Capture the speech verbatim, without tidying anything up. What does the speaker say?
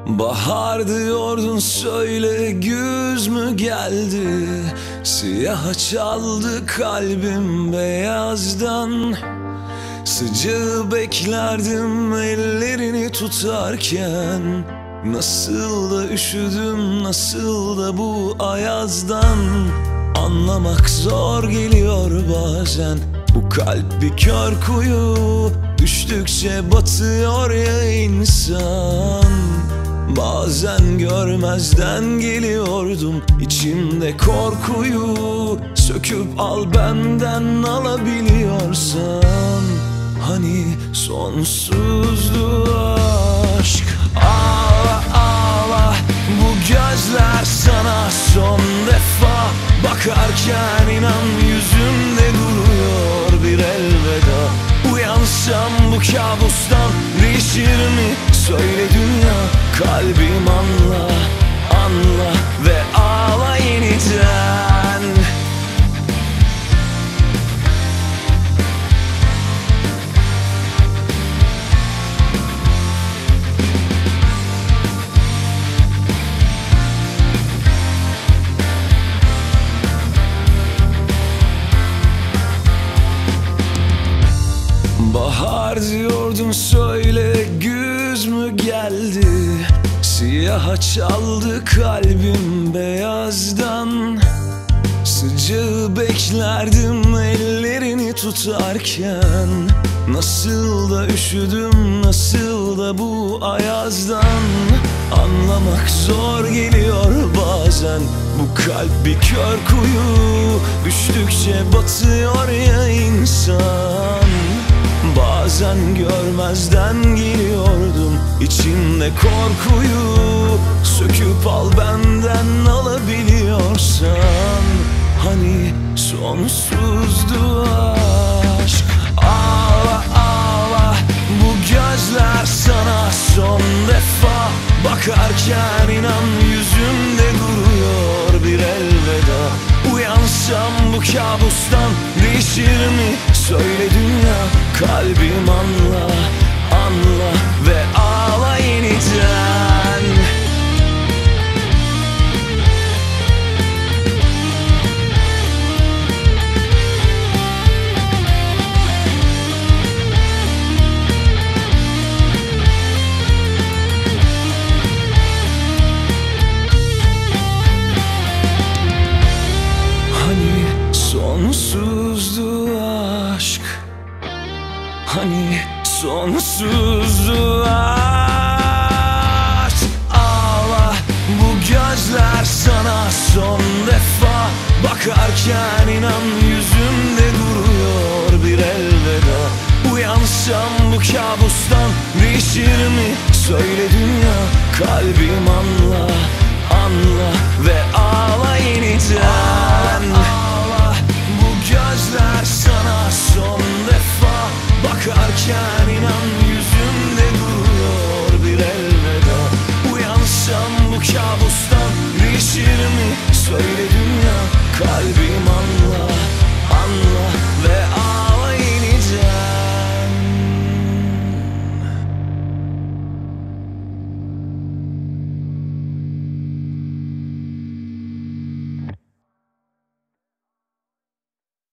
Bahar diyordun, söyle güz mü geldi? Siyaha çaldı kalbim beyazdan. Sıcağı beklerdim ellerini tutarken. Nasıl da üşüdüm, nasıl da bu ayazdan. Anlamak zor geliyor bazen. Bu kalp bir kör kuyu, düştükçe batıyor ya insan. Bazen görmezden geliyordum içimde korkuyu. Söküp al benden, alabiliyorsan. Hani sonsuzdu aşk. Ağla ağla, bu gözler sana son defa bakarken inan yüzümde duruyor bir elveda. Uyansam bu kabustan değişir mi? Söyle dünya, kalbim anla, anla ve ağla yeniden. Bahar diyordun, söyle güz mü geldi? Siyaha çaldı kalbim beyazdan. Sıcağı beklerdim ellerini tutarken. Nasıl da üşüdüm, nasıl da bu ayazdan. Anlamak zor geliyor bazen. Bu kalp bir kör kuyu, düştükçe batıyor ya insan. Bazen görmezden geliyordum içimde korkuyu. Söküp al benden, alabiliyorsan. Hani sonsuzdu aşk. Ağla ağla, bu gözler sana son defa bakarken inan yüzümde duruyor bir elveda. Uyansam bu kabustan değişir mi? Söyle dünya, kalbim anla, anla ve ağla yeniden. Hani sonsuzdu aşk. Hani sonsuzdu aşk. Ağla, bu gözler sana son defa bakarken inan yüzümde duruyor bir elveda. Uyansam bu kabustan değişir mi? Söyle dünya, kalbim anla, anla ve ağla yeniden. Ağla, bu gözler sana son defa bakarken inan yüzümde duruyor bir elveda. Uyansam bu kabustan değişir mi? Söyle dünya, kalbim anla, anla